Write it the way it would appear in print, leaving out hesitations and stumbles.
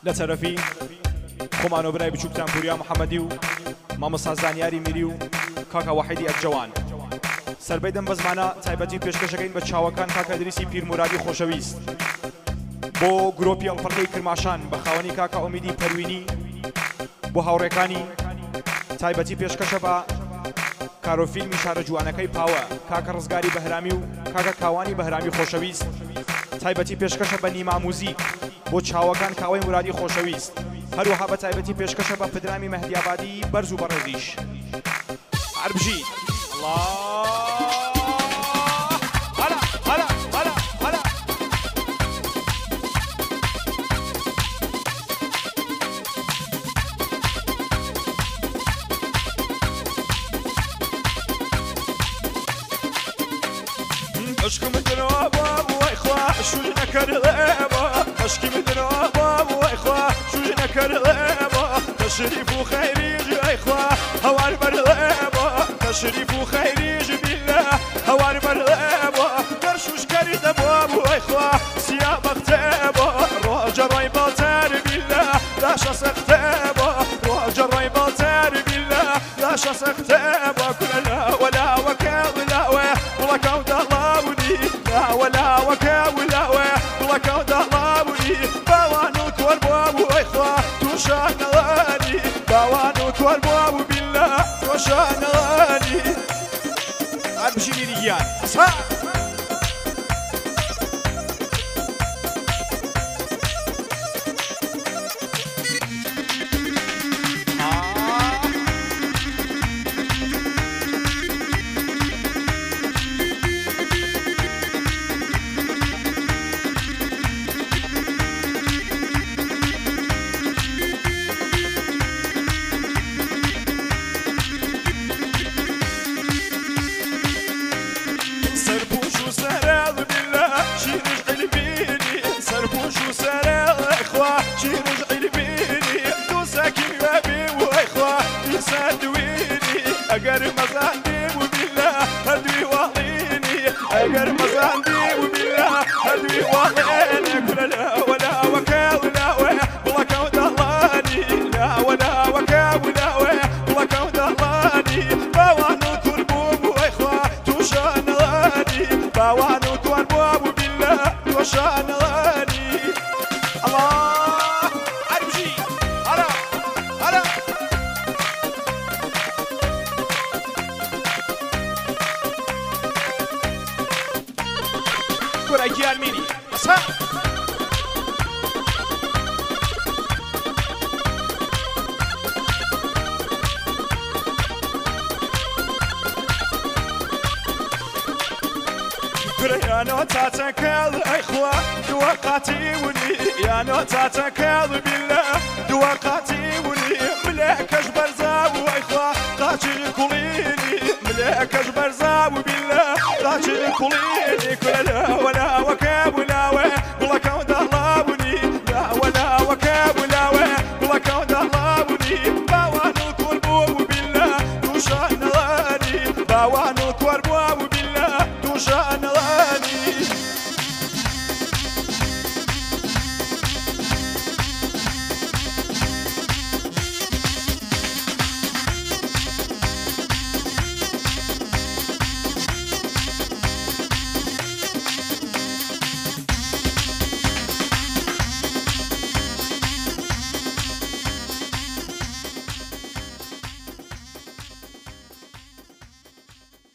لترفي خۆمانەوە برای بچووکتان پوریا محەممەدی و مامۆستا زانیاری میری و کاکا وحیدی ئەرجەوان سەربەی دەم بە زمانە تایبەتی پێشکەشەکەین بە چاوەکان کاکا دریسی پیرمورادی خۆشەویست بۆ گرۆپی ئەڵپەڕکەی کرماشان بە خاوەنی کاکا ئومیدی پەروینی بۆ هاوڕێکانی تایبەتی پێشکەشە بە کارۆفیلمی شارە جوانەکەی پاوە کاکە ڕزگاری بەهرامی و کاکە کاوانی بەهرامی خۆشەویست تایبەتی پێشکەشە بە نیماموزیک بۆ چاوەکان کاوەی مرادی خۆشەویست هەروەها بە تایبەتی پێشکەشە بە پدرامی مەهدیابادی بەرز و بەڕێزیش عربژی عشق مدن باب وإخوة شو نكر غيبة عشق مدن باب وإخوة شو نكر غيبة تشريف خيريج إخوة هوار برغيبة تشريف خيريج بالله هوار برغيبة درشوش كريد باب وإخوة سياب اختيبة راجع ريبة تار بالله لا شخص اختيبة راجع ريبة تار بالله لا شخص اختيبة كل لا ولا وكاظ لا ولا كود الله لا ولا وكا ولا ولا كود الله باوانوت والبواب وإخوة توشان غالي باوانوت والبواب بالله توشان غالي عربشي ميريان أجر مزاندي وبالله هدوي واضيني أجر مزاندي وبالله هدوي واضيني كل لا ولا وكا ولا ولا كود اللهني لا ولا وكا ولا ولا كود اللهني باوانو تربوب وإخوة توشان غاني باوانو تربوب بالله توشان غاني الله عربجي هلا هلا كوريكيان ميني أصحاب يا نوتاتك الإخوة دوقاتي ولي يا نوتاتك بالله دوقاتي ولي ملاكش برزاب وإخوة قاتل كليني ملاكش برزاب بالله قاتل كليني كل لا ولا وكاب ولا ولا كود الله